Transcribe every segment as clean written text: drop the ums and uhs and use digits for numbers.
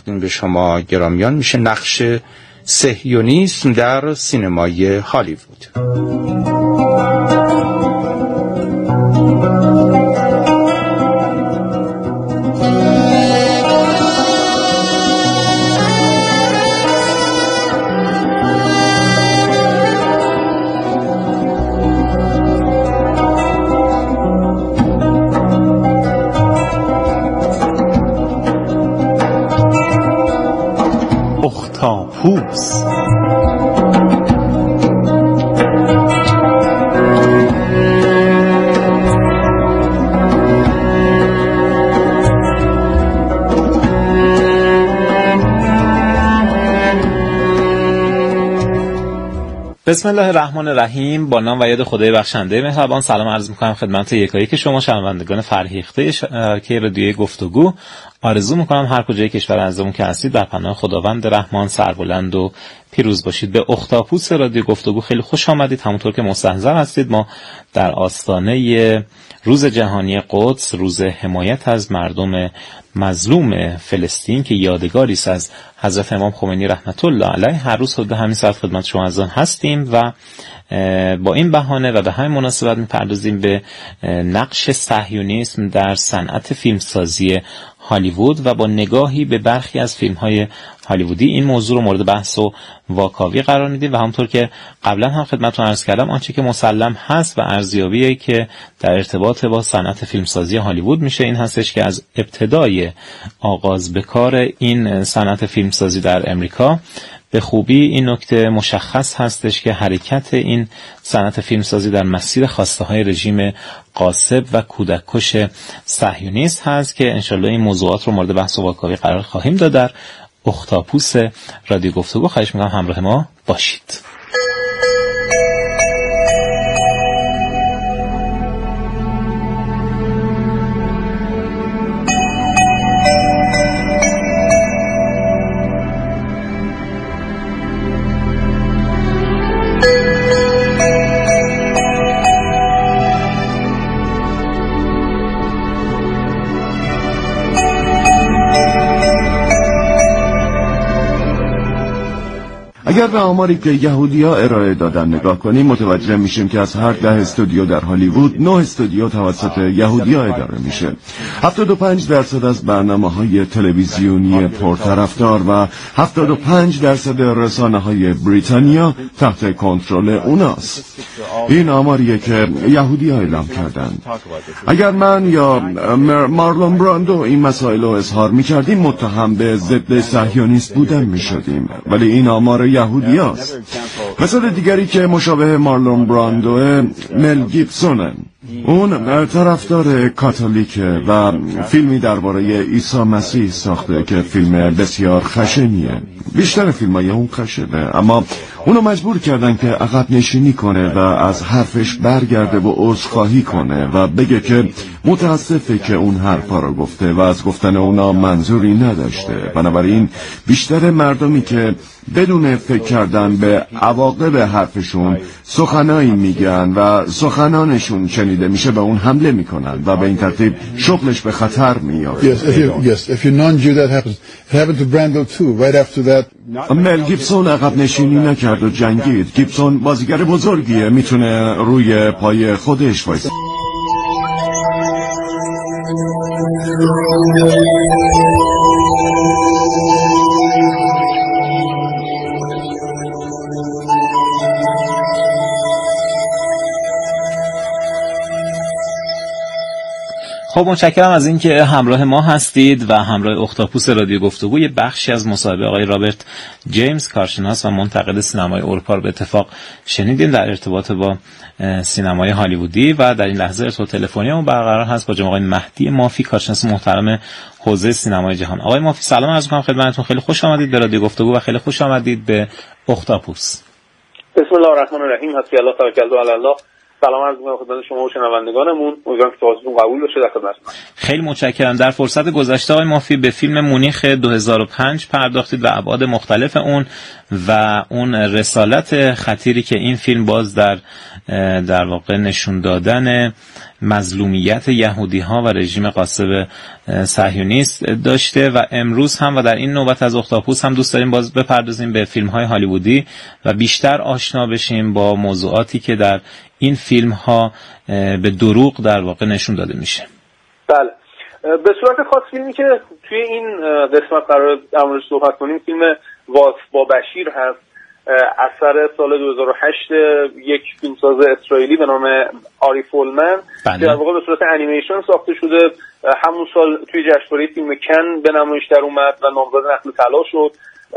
تقدیم به شما گرامیان میشه نقش صهیونیسم در سینمای هالیوود. اختاپوس. بسم الله الرحمن الرحیم. با نام و یاد خدای بخشنده مهربان سلام عرض می‌کنم خدمت یکایک شما شنوندگان فرهیخته که رادیوی گفتگو. آرزو می‌کنم هر کجای کشور عزیزمون که هستید در پناه خداوند رحمان سربلند و پیروز باشید. به اختاپوس رادیو گفتگو خیلی خوش آمدید. همونطور که مستحضر هستید ما در آستانه روز جهانی قدس، روز حمایت از مردم مظلوم فلسطین که یادگاری است از حضرت امام خمینی رحمت الله علیه، هر روز حدود همین ساعت خدمت شما عزیزان هستیم و با این بهانه و به همین مناسبت می‌پردازیم به نقش صهیونیسم در صنعت فیلمسازی هالیوود و با نگاهی به برخی از فیلم‌های هالیوودی این موضوع رو مورد بحث و واکاوی قرار میدیم و همونطور که قبلا هم خدمتتون عرض کردم آنچه که مسلم هست و ارزیابیه که در ارتباط با صنعت فیلمسازی هالیوود میشه این هستش که از ابتدای آغاز به کار این صنعت فیلمسازی در امریکا به خوبی این نکته مشخص هستش که حرکت این صنعت فیلمسازی در مسیر خواسته های رژیم غاصب و کودککش صهیونیست هست که انشالله این موضوعات رو مورد بحث و واکاوی قرار خواهیم داد در اختاپوس رادیو گفتگو. خواهش میکنم همراه ما باشید. اگر به آماری که یهودی‌ها ارائه دادن نگاه کنیم متوجه میشیم که از هر 10 استودیو در هالیوود 9 استودیو توسط یهودی‌ها اداره میشه. 75% از برنامه‌های تلویزیونی پرطرفدار و 75% رسانه‌های بریتانیا تحت کنترل اوناست. این آماریه که یهودی‌ها اعلام کردن. اگر من یا مارلون براندو این مسائل رو اظهار می‌کردیم متهم به ضد صهیونیست بودن می‌شدیم، ولی این آمار یهودی هست. مثال دیگری که مشابه مارلون براندو مل گیبسونه. اون طرفدار کاتولیکه و فیلمی درباره عیسی مسیح ساخته که فیلم بسیار خشنیه. بیشتر فیلمای اون خشنه، اما اونو مجبور کردن که عقب نشینی کنه و از حرفش برگرده و عذرخواهی کنه و بگه که متاسفه که اون حرفا رو گفته و از گفتن اونا منظوری نداشته. بنابراین بیشتر مردمی که بدون فکر کردن به عواقب حرفشون سخنایی میگن و سخنانشون شنیده میشه به اون حمله میکنن و به این ترتیب شغلش به خطر میاد. If you're non-Jew that happens. It happened to Brando too. Right after that. مل گیبسون عقب نشینی نکرد و جنگید. گیبسون بازیگر بزرگیه، میتونه روی پای خودش وایسه. خب متشکرم از اینکه همراه ما هستید و همراه اختاپوس رادیو گفتگو. یه بخشی از مصاحبه آقای رابرت جیمز کارشناس و منتقد سینمای اروپا رو به اتفاق شنیدیم در ارتباط با سینمای هالیوودی و در این لحظه ارتباط تلفنی ما برقرار هست با جناب آقای مهدی مافی، کارشناس محترم حوزه سینمای جهان. آقای مافی سلام عرض می‌کنم خدمتتون. خیلی خوش آمدید به رادیو گفتگو و خیلی خوش آمدید به اختاپوس. بسم الله الرحمن الرحیم. حسبی الله توکلت علی الله. سلام عرض می‌کنم خدمت شما و شنوندگانمون. امیدوارم که توضیحتون قبول بشه در خدمتتون. خیلی متشکرم. در فرصت گذشته آقای مافی به فیلم مونیخ 2005 پرداختید و ابعاد مختلف اون و اون رسالت خطیری که این فیلم باز در در واقع نشون دادن مظلومیت یهودی‌ها و رژیم غاصب صهیونیست داشته و امروز هم و در این نوبت از اختاپوس هم دوست داریم باز بپردازیم به فیلم‌های هالیوودی و بیشتر آشنا بشیم با موضوعاتی که در این فیلم‌ها به دروغ در واقع نشون داده میشه. بله، به صورت خاص فیلمی که توی این قسمت قرار در موردش صحبت کنیم فیلم والس با بشیر هست، اثر سال 2008 یک فیلمساز اسرائیلی به نام آری فولمن که در واقع به صورت انیمیشن ساخته شده. همون سال توی جشنواره فیلم کن به نمایش در اومد و نامزد نخل طلا شد.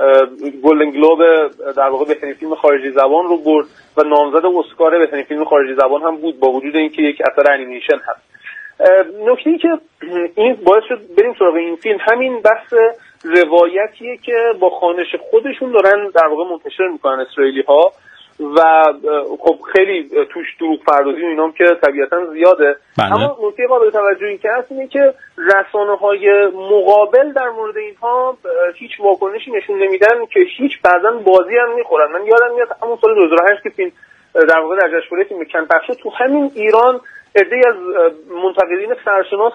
گلدن گلوب در واقع بهترین فیلم خارجی زبان رو برد و نامزد اسکار بهترین فیلم خارجی زبان هم بود با وجود اینکه یک اثر انیمیشن هست. نکته‌ای که این باعث شد بریم سراغ این فیلم همین بحث روایتیه که با خوانش خودشون دارن در واقع منتشر میکنن اسرائیلی‌ها و خب خیلی توش دروغ پردازی و اینام که طبیعتاً زیاده. اما نکته قابل توجهی که هست اینه که رسانه‌های مقابل در مورد اینها هیچ واکنشی نشون نمیدن که هیچ بعضاً بازی هم میخورن. من یادم میاد همون سال 2008 که فیلم در واقع در جشنواره فیلم کن پخش تو همین ایران عده‌ای از منتقدین سرشناس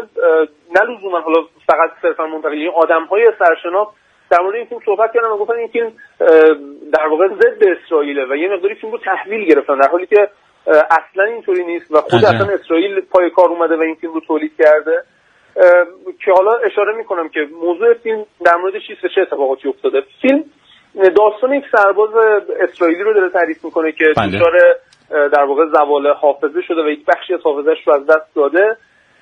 نه لزوما حالا فقط صرفا منتقدین آدم‌های سرشناس در مورد این فیلم صحبت کردن و گفتن این فیلم در واقع ضد اسرائیله و یه مقداری فیلم رو تحویل گرفتن در حالی که اصلا اینطوری نیست و خود اصلا اسرائیل پای کار اومده و این فیلم رو تولید کرده. که حالا اشاره میکنم که موضوع فیلم در مورد چه اتفاقاتی افتاده. فیلم داستان یک سرباز اسرائیلی رو داره تعریف میکنه که دچار در واقع زوال حافظه شده و یک بخشی از حافظه‌اش رو از دست داده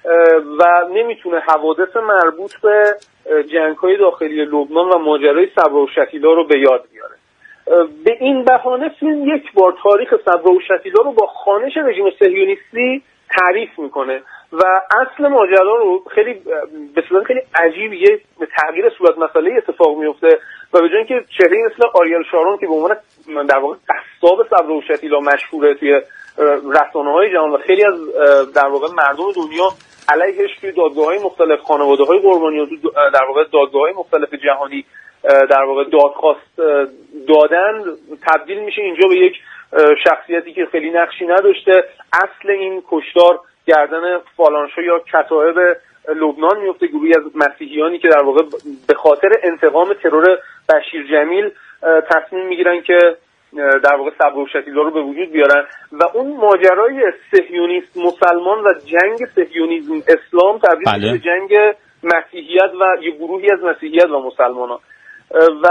و نمیتونه حوادث مربوط به جنگ‌های داخلی لبنان و ماجرای صبرا و شتیلا رو به یاد بیاره. به این بهانه فیلم یک بار تاریخ صبرا و شتیلا رو با خوانش رژیم صهیونیستی تعریف میکنه و اصل ماجرا رو خیلی به صورت خیلی عجیب یه تغییر صورت مسئله اتفاق میفته و به جای اینکه چهره‌ای مثل آریل شارون که به عنوان در واقع قصاب صبرا و شتیلا مشهوره توی رسانه‌های جهان و خیلی از در واقع مردم دنیا علیهش توی دادگاه‌های مختلف خانواده‌های قربانیان در واقع دادگاه‌های مختلف جهانی در واقع دادخواست دادن، تبدیل میشه اینجا به یک شخصیتی که خیلی نقشی نداشته. اصل این کشتار گردن فالانشا یا کتائب لبنان میفته، گروهی از مسیحیانی که در واقع به خاطر انتقام ترور بشیر جمیل تصمیم میگیرن که در واقع صبر و شتیلا رو به وجود بیارن و اون ماجرای صهیونیست مسلمان و جنگ صهیونیسم اسلام تبدیل میشه به جنگ مسیحیت و یه گروهی از مسیحیت و مسلمانان و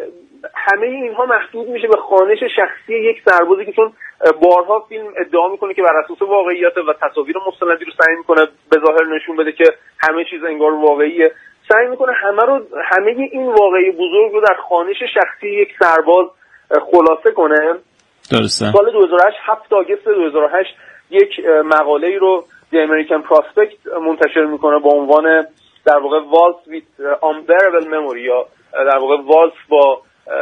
همه اینها محدود میشه به خوانش شخصی یک سربازی که چون بارها فیلم ادعا میکنه که بر اساس واقعیت و تصاویر مستندی رو سعی میکنه به ظاهر نشون بده که همه چیز انگار واقعیه، سعی میکنه همه این واقعی بزرگ رو در خوانش شخصی یک سرباز خلاصه کنه. درسته. سال 2008 7 آگوست 2008 یک مقاله‌ای رو The American Prospect منتشر میکنه با عنوان در واقع Waltz with Unbearable Memory یا در واقع والس با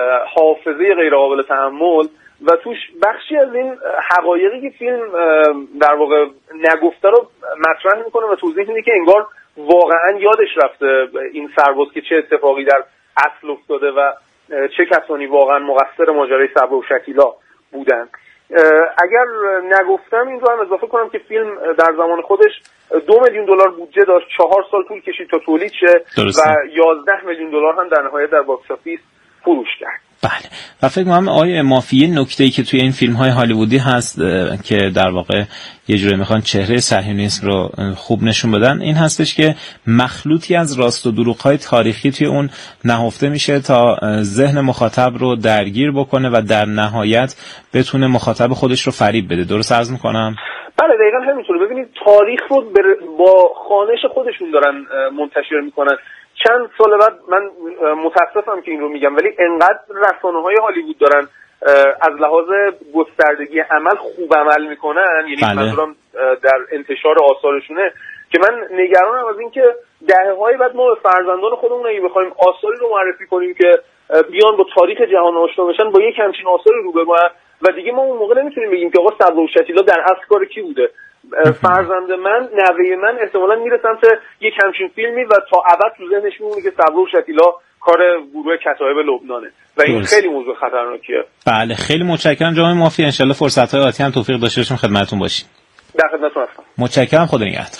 حافظه غیر قابل تحمل و توش بخشی از این حقایقی که فیلم در واقع نگفته رو مطرح میکنه و توضیح میده که انگار واقعا یادش رفته این سرباز که چه اتفاقی در اصل افتاده و چه کسانی واقعا مقصر ماجرای صبرا و شتیلا بودن. اگر نگفتم این رو هم اضافه کنم که فیلم در زمان خودش $2 میلیون بودجه داشت، 4 سال طول کشید تا تولید شه و $11 میلیون هم در نهایت در باکس آفیس فروش کرد. بله و فکر می‌کنم آیه مافیه نکته‌ای که توی این فیلم‌های هالیوودی هست که در واقع یه جوری میخوان چهره صهیونیسم رو خوب نشون بدن این هستش که مخلوطی از راست و دروغ‌های تاریخی توی اون نهفته میشه تا ذهن مخاطب رو درگیر بکنه و در نهایت بتونه مخاطب خودش رو فریب بده. درست عرض میکنم؟ بله دقیقاً همینطوره. ببینید تاریخ رو با خوانش خودشون دارن منتشر میکنن. چند سال بعد من متاسفم که این رو میگم ولی انقدر رسانه‌های هالیوود دارن از لحاظ گستردگی عمل خوب عمل میکنن، یعنی منظورم در انتشار آثارشونه، که من نگرانم از این که دهه‌های بعد ما به فرزندان خودمون اگه بخوایم آثاری رو معرفی کنیم که بیان با تاریخ جهان آشنا بشن با یک همچین آثاری رو ببینن و دیگه ما اون موقع نمیتونیم بگیم که آقا صبرا و شتیلا در اصل کار کی بوده. فرزند من، نوه من احتمالاً میره سمت یک همچین فیلمی و تا ابد تو ذهنش میمونه که صبرا و شتیلا کار گروه کتایب لبنانه و این خیلی موضوع خطرناکیه. بله خیلی متشکرم جناب مافی، ان شاءالله فرصت‌های آتی هم توفیق داشته باشیم خدمتتون باشیم. در خدمتتون هستم. متشکرم، خدا نگهدار.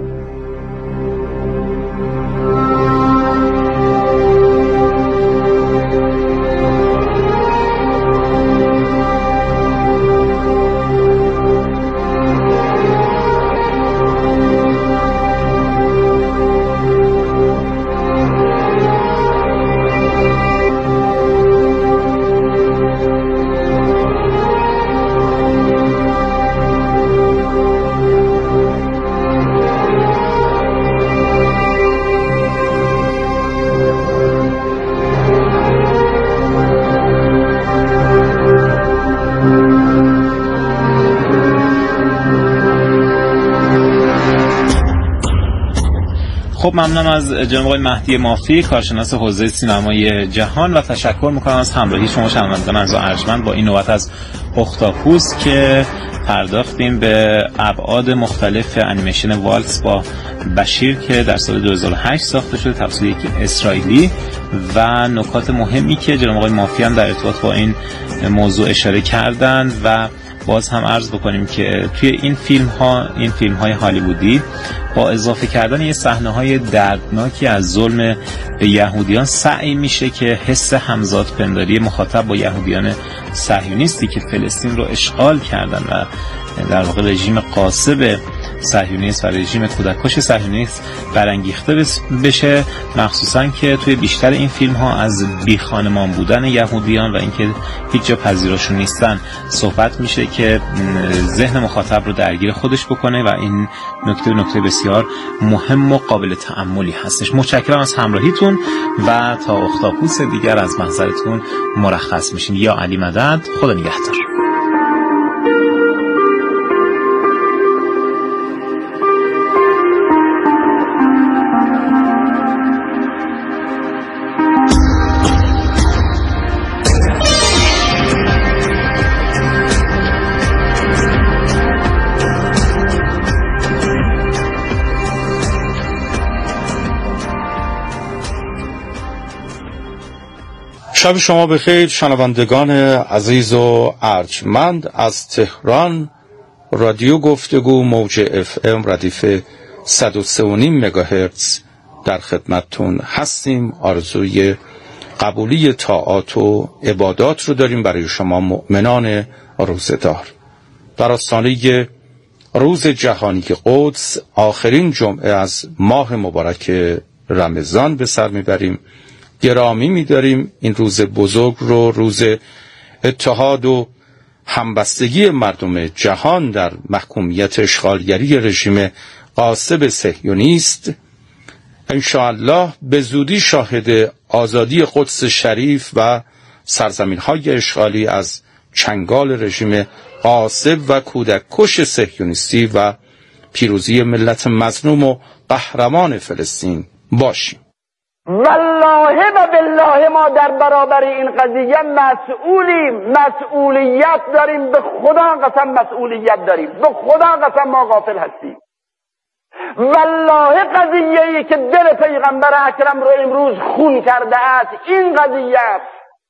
خب ممنونم از جناب آقای مهدی مافی، کارشناس حوزه سینمای جهان، و تشکر میکنم از همراهی شما شنوندگان عزیز و ارجمند با این نوبت از اختاپوس که پرداختیم به ابعاد مختلف انیمیشن والتس با بشیر که در سال 2008 ساخته شده توسط یک اسرائیلی و نکات مهمی که جناب آقای مافی هم در ارتباط با این موضوع اشاره کردن. و باز هم عرض بکنیم که توی این فیلم های هالیوودی با اضافه کردن یه صحنه‌های دردناکی از ظلم به یهودیان سعی میشه که حس همزاد پنداری مخاطب با یهودیان صهیونیستی که فلسطین رو اشغال کردن و در واقع رژیم غاصب صهیونیست و رژیم کودککش صهیونیست برانگیخته بشه، مخصوصا که توی بیشتر این فیلم ها از بی خانمان بودن یهودیان و اینکه هیچ جا پذیراشون نیستن صحبت میشه که ذهن مخاطب رو درگیر خودش بکنه و این نکته بسیار مهم و قابل تأملی هستش. متشکرم از همراهیتون و تا اختاپوس دیگر از محضرتون مرخص میشیم. یا علی مدد، خدا نگهدار. شب شما بخیر شنوندگان عزیز و ارجمند. از تهران رادیو گفتگو موج FM ردیف 103.5 مگاهرتز در خدمتتون هستیم. آرزوی قبولی طاعات و عبادات رو داریم برای شما مؤمنان روزدار. در آستانه روز جهانی قدس آخرین جمعه از ماه مبارک رمضان به سر میبریم. گرامی می‌داریم این روز بزرگ رو، روز اتحاد و همبستگی مردم جهان در محکومیت اشغالگری رژیم غاصب صهیونیست. انشاءالله به زودی شاهد آزادی قدس شریف و سرزمین‌های اشغالی از چنگال رژیم غاصب و کودککش صهیونیستی و پیروزی ملت مظلوم و قهرمان فلسطین باشیم. والله و بالله ما در برابر این قضیه مسئولیم، مسئولیت داریم، به خدا قسم مسئولیت داریم، به خدا قسم ما غافل هستیم. والله قضیه‌ای که دل پیغمبر اکرم رو امروز خون کرده است این قضیه است.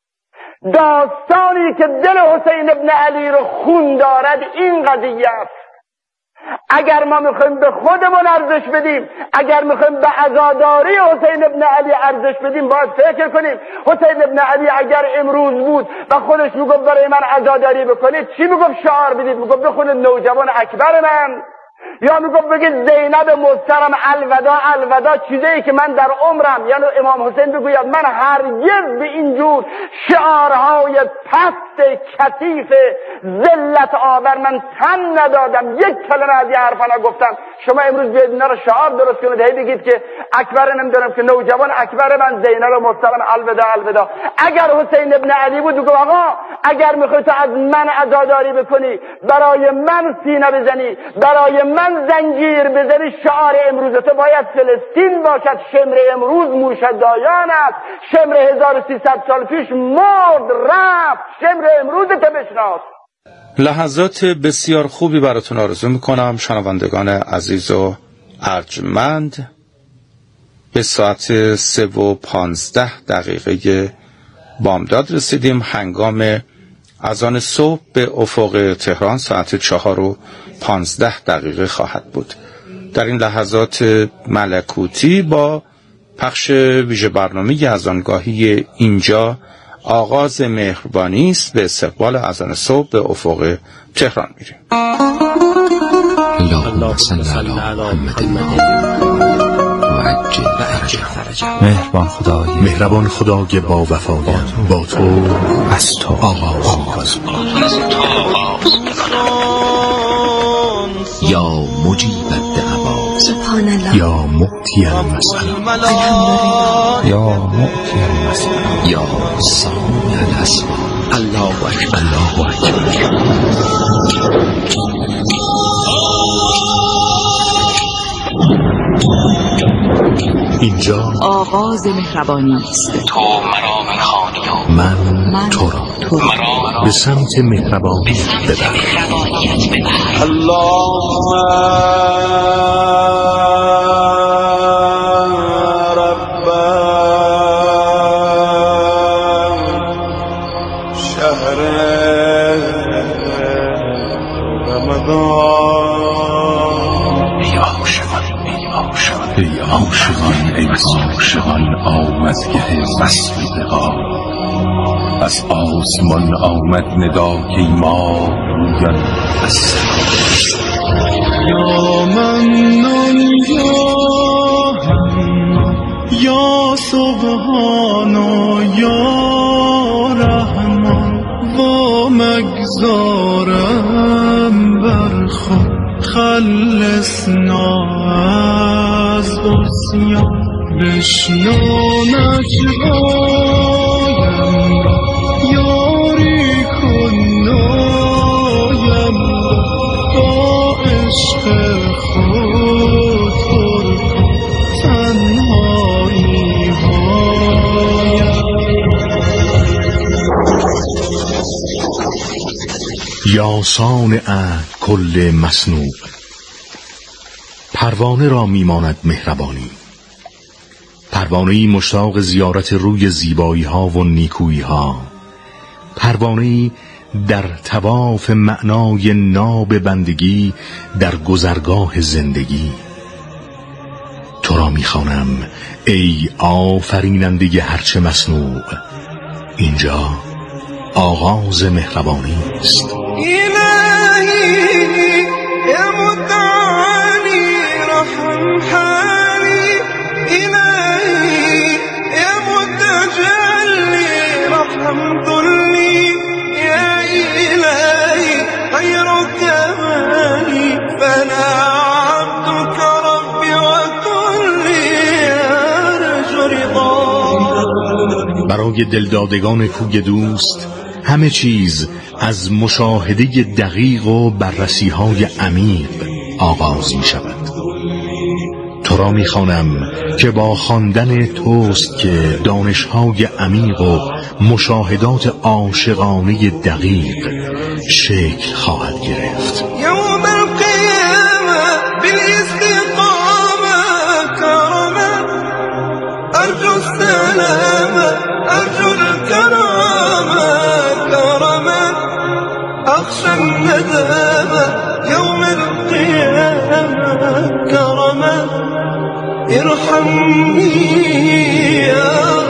داستانی که دل حسین ابن علی رو خون دارد این قضیه است. اگر ما میخوایم به خودمون ارزش بدیم، اگر میخوایم به عزاداری حسین ابن علی ارزش بدیم، باید فکر کنیم حسین ابن علی اگر امروز بود و خودش میگفت برای من عزاداری بکنید، چی میگفت شعار بدید؟ میگفت بخونید نوجوان اکبر من، یا میگفت بگید زینب مسترم الوداع الوداع، چیزایی که من در عمرم، یعنی امام حسین بگوید من هرگز به اینجور شعارهای پست کثیف ذلت آور من تن ندادم، یک کلمه از این حرفا نگفتم. شما امروز بیاید اینا رو شعار درست کنید، هی بگید که اکبر نمیدونم که نوجوان اکبر من، زینب مسترم الوداع الوداع. اگر حسین ابن علی بود بگو آقا اگر میخوای تو از من عزاداری بکنی، برای من سینه بزنی، برای من زنجیر بزنی، شعار امروز تو باید فلسطین باشد. شمر امروز موشدایان است، شمر 1300 سال پیش مرد رفت، شمر امروز تو بشناس. لحظات بسیار خوبی براتون آرزو میکنم شنوندگان عزیز و ارجمند. به ساعت 3:15 بامداد رسیدیم. هنگام اذان صبح به افق تهران ساعت 4:15 خواهد بود. در این لحظات ملکوتی با پخش ویژه برنامه اذانگاهی اینجا آغاز مهربانی است به استقبال اذان صبح به افق تهران میریم. اللهم صل علی محمد مهربان خدای با وفایت با تو از تو آغاز یا مجیب الدعوات سبحان الله یا معطی المسئله یا معطی المسئله یا سامع الاسماء الله اکبر الله اکبر. اینجا آغاز مهربانی است. تو مرا میخوانی من تو را مرا به سمت مهربانی ببر. اللهم رب شهر رمضان ای عاشقان آمدگه وصل لقا. از آسمان آمد ندا که ما رویان از یا منان یا سبحانا یا رحمان و مگذارم بر خود خلصنا از بسیان بشنو نجوایم یاری کن نایم با عشق خود پر کن تنهایی هایم. یا صانع کل مصنوع پروانه را میماند مهربانی. پروانه‌ای مشتاق زیارت روی زیبایی ها و نیکویی ها. پروانه‌ای در طواف معنای ناب بندگی در گذرگاه زندگی. تو را میخوانم ای آفریننده هرچه مصنوع. اینجا آغاز مهربانی است. الهی یا متعالی رحم حالی. الهی یا متجلی رحم ذلی. یا الهی خیر کمالی فلا عبدك ربی و کلی ارجو رضا. برای دلدادگان کوی دوست همه چیز از مشاهده دقیق و بررسی‌های عمیق آغاز می شود. تو را می خوانم که با خواندن توست که دانش‌های عمیق و مشاهدات عاشقانه دقیق شکل خواهد گرفت. یوم القیامه بالاستقامه کرامه ارجو السلامه ارجو الكرامه کرامه اخشى الندامه یوم القیامه کرامه ارحمنی یا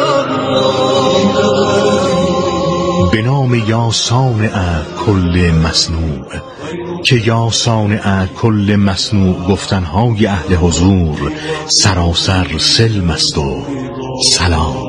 الله. به نام یا صانع کل مصنوع که یا صانع کل مصنوع گفتنهای اهل حضور سراسر سلم است و سلام.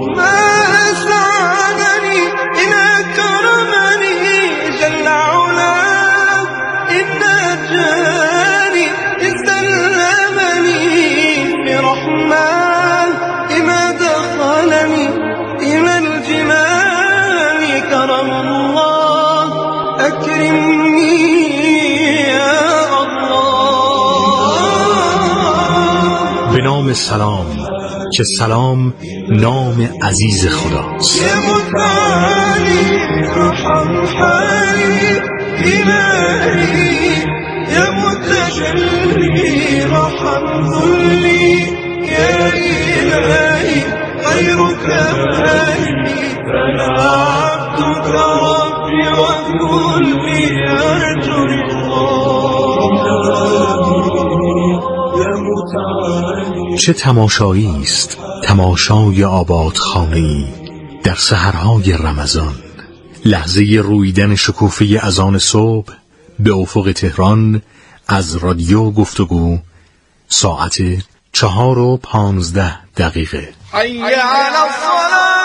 به نام سلام که سلام نام عزیز خداست. یا متعالی رحم حالی. الهی یا متجلی رحم ذلی. يا إلهي غيرك مالي فلا عبدك ربي وكلي أرجو چه تماشایی است تماشای آبادخانه‌ای در سحرهای رمضان، لحظه رویدن شکوفه اذان صبح به افق تهران از رادیو گفتگو، ساعت 4:15. حي على الصلاة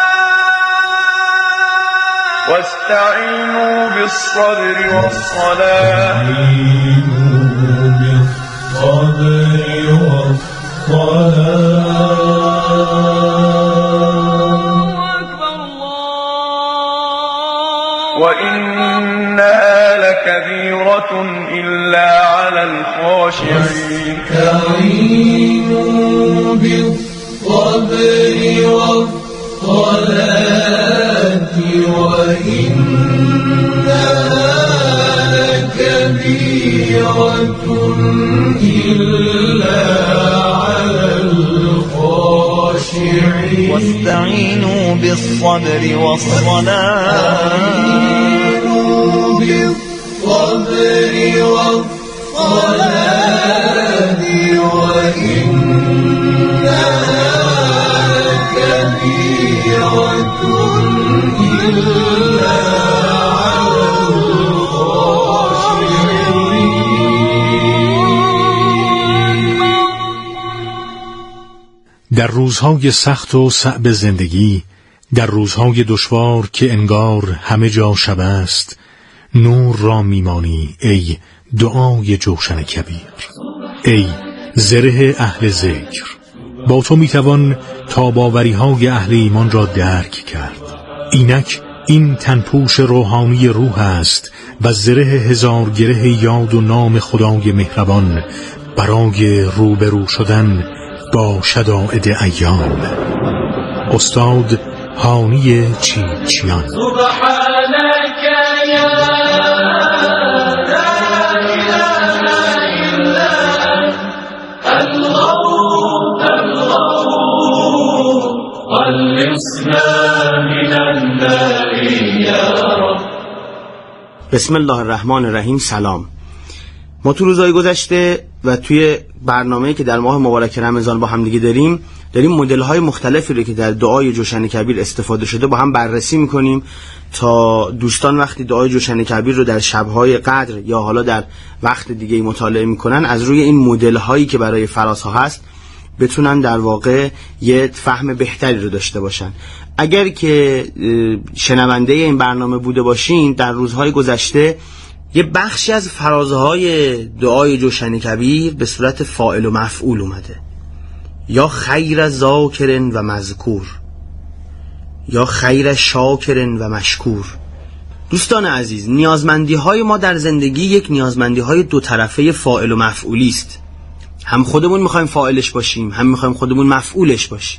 واستعينوا بالصبر والصلاة وإنها لكبيرة إلا على الخاشعين استعينوا بالصبر والصلاة وإنها لكبيرة إلا على الخاشعين واستعينوا بالصبر والصلاة بالصبر والصلاة وإنها لكبيرة إلا على الخاشعين. در روزهای سخت و صعب زندگی، در روزهای دشوار که انگار همه جا شب است، نور را میمانی ای دعای جوشن کبیر، ای زره اهل ذکر. با تو میتوان تاباوری‌های اهل ایمان را درک کرد. اینک این تنپوش روحانی روح است و زره هزار گره یاد و نام خدای مهربان برای روبرو شدن با شدائد ایام. استاد هانی چیچیان. سبحانك يا لا إله إلا الغفور خلصنا من النار يا رب. بسم الله الرحمن الرحیم. سلام. ما تو روزهای گذشته و توی برنامه‌ای که در ماه مبارک رمضان با هم دیگه داریم مدل‌های مختلفی رو که در دعای جوشن کبیر استفاده شده با هم بررسی می‌کنیم تا دوستان وقتی دعای جوشن کبیر رو در شب‌های قدر یا حالا در وقت دیگه مطالعه می‌کنن از روی این مدل‌هایی که برای فرازها هست بتونن در واقع یه فهم بهتری رو داشته باشن. اگر که شنونده این برنامه بوده باشین، در روزهای گذشته یه بخشی از فرازهای دعای جوشن کبیر به صورت فاعل و مفعول اومده، یا خیر ذاکرن و مذکور، یا خیر شاکرن و مشکور. دوستان عزیز، نیازمندی های ما در زندگی یک نیازمندی های دو طرفه فاعل و مفعولی است. هم خودمون میخوایم فاعلش باشیم، هم میخوایم خودمون مفعولش باشیم.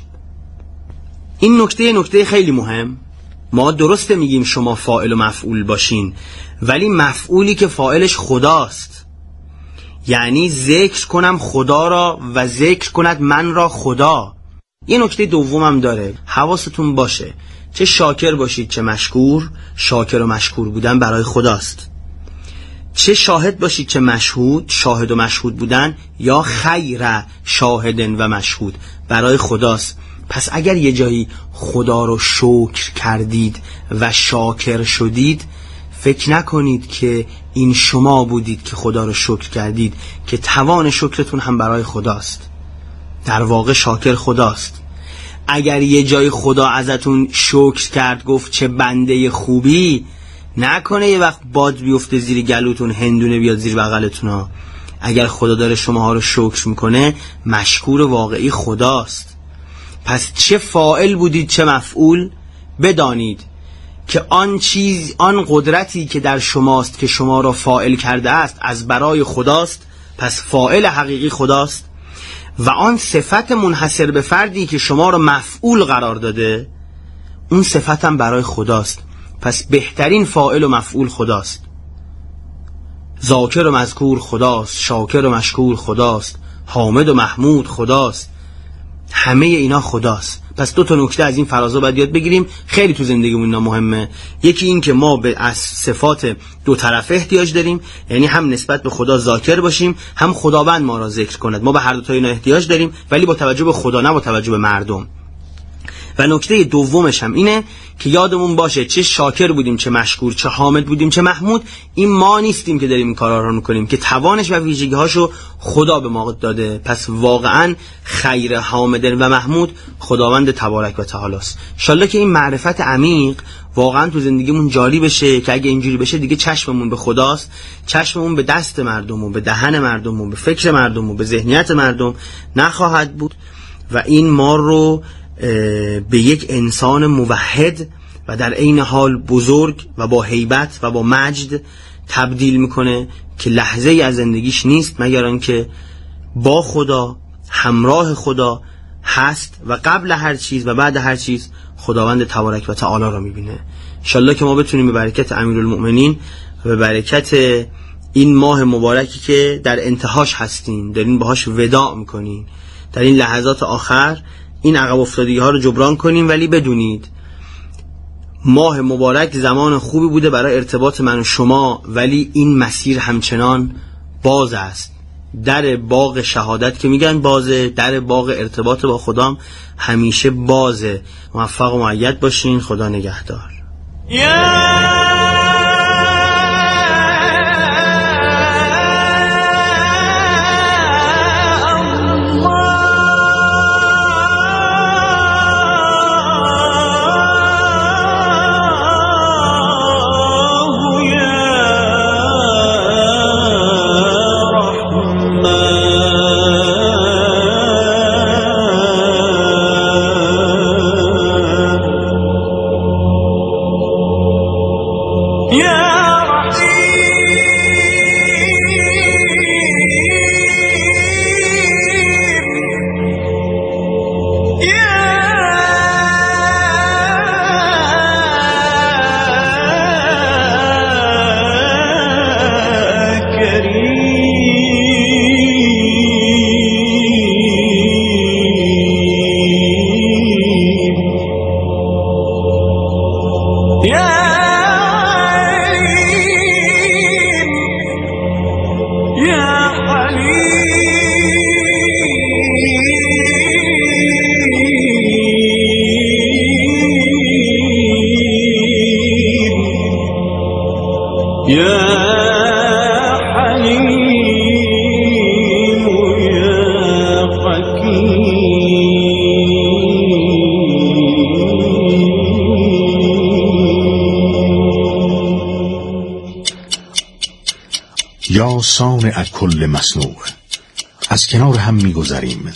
این نکته خیلی مهم. ما درسته میگیم شما فاعل و مفعول باشین، ولی مفعولی که فاعلش خداست، یعنی ذکر کنم خدا را و ذکر کند من را خدا. یه نکته دومم داره، حواستون باشه چه شاکر باشید چه مشکور، شاکر و مشکور بودن برای خداست. چه شاهد باشید چه مشهود، شاهد و مشهود بودن یا خیر شاهدن و مشهود برای خداست. پس اگر یه جایی خدا رو شکر کردید و شاکر شدید، فکر نکنید که این شما بودید که خدا رو شکر کردید، که توان شکرتون هم برای خداست. در واقع شاکر خداست. اگر یه جای خدا ازتون شکر کرد، گفت چه بنده خوبی، نکنه یه وقت باد بیفته زیر گلوتون، هندونه بیاد زیر بغلتون ها. اگر خدا داره شماها رو شکر میکنه، مشکور واقعی خداست. پس چه فاعل بودید چه مفعول، بدانید که آن قدرتی که در شماست که شما را فاعل کرده است از برای خداست، پس فاعل حقیقی خداست. و آن صفت منحصر به فردی که شما را مفعول قرار داده، اون صفت هم برای خداست. پس بهترین فاعل و مفعول خداست. ذاکر و مذکور خداست، شاکر و مشکور خداست، حامد و محمود خداست. همه اینا خداست. پس دو تا نکته از این فرازا باید یاد بگیریم، خیلی تو زندگیمون اینا مهمه. یکی این که ما به از صفات دو طرفه احتیاج داریم، یعنی هم نسبت به خدا ذاکر باشیم، هم خداوند ما را ذکر کند. ما به هر دو تا اینا احتیاج داریم، ولی با توجه به خدا، نه با توجه به مردم. و نکته دومش هم اینه که یادمون باشه چه شاکر بودیم، چه مشکور، چه حامد بودیم، چه محمود، این ما نیستیم که داریم این کارا رو میکنیم، که توانش و ویژگی‌هاشو خدا به ما داده. پس واقعا خیر حامد و محمود خداوند تبارک و تعالی است. انشالله که این معرفت عمیق واقعا تو زندگیمون جاری بشه، که اگه اینجوری بشه دیگه چشممون به خداست، چشممون به دست مردم و به دهن مردم و به فکر مردم و به ذهنیت مردم نخواهد بود و این ما رو به یک انسان موحد و در عین حال بزرگ و با هیبت و با مجد تبدیل میکنه که لحظه ای از زندگیش نیست مگر آنکه با خدا، همراه خدا هست و قبل هر چیز و بعد هر چیز خداوند تبارک و تعالی را میبینه. انشالله که ما بتونیم به برکت امیرالمؤمنین و به برکت این ماه مبارکی که در انتهاش هستیم، دارین باهاش وداع میکنین، در این لحظات آخر این عقب افتادگی ها رو جبران کنیم. ولی بدونید ماه مبارک زمان خوبی بوده برای ارتباط من و شما، ولی این مسیر همچنان باز است. در باغ شهادت که میگن بازه، در باغ ارتباط با خدام همیشه بازه. موفق و مؤید باشین. خدا نگهدار. یا صانع کل مصنوع، از کنار هم می‌گذریم،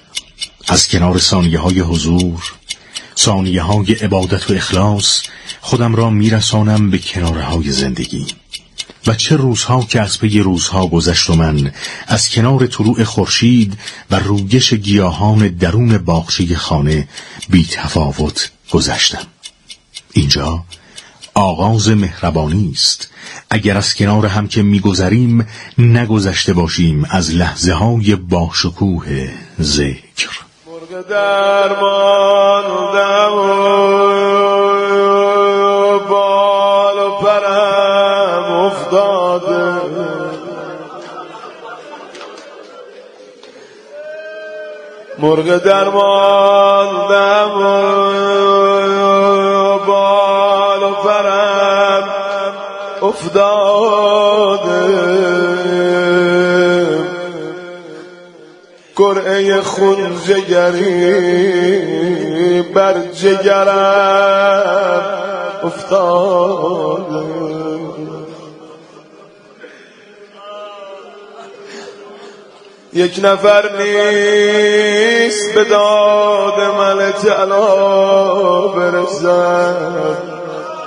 از کنار ثانیه های حضور، ثانیه های عبادت و اخلاص، خودم را میرسانم به کناره های زندگی. و چه روزها که از پی روزها گذشت و من از کنار طلوع خورشید و رویش گیاهان درون باغچه خانه بی تفاوت گذشتم. اینجا آغاز مهربانی است. اگر از کنار هم که میگذریم نگذشته باشیم از لحظه های باشکوه ذکر. مرغ درمان و دم و بال و پرم افتاده، مرغ درمان دم و بال و پرم افتاده، قرعه خون جگری بر جگرم افتاده، یک نفر نیست به داد من تعالی برسد،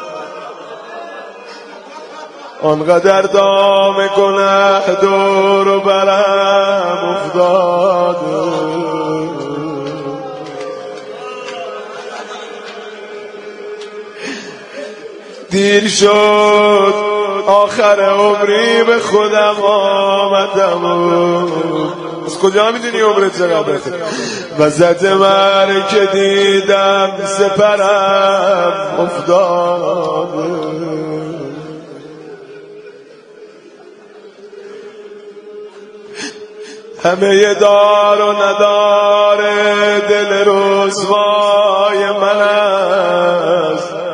آنقدر دام گناه دور و برم افتاده، دیر شد آخر عمری به خودم آمدم، از از کجا میدونی عمرت چقدره؟ وسط من که دیدم سپرم افتاده، همه دار و نداره دل رسوا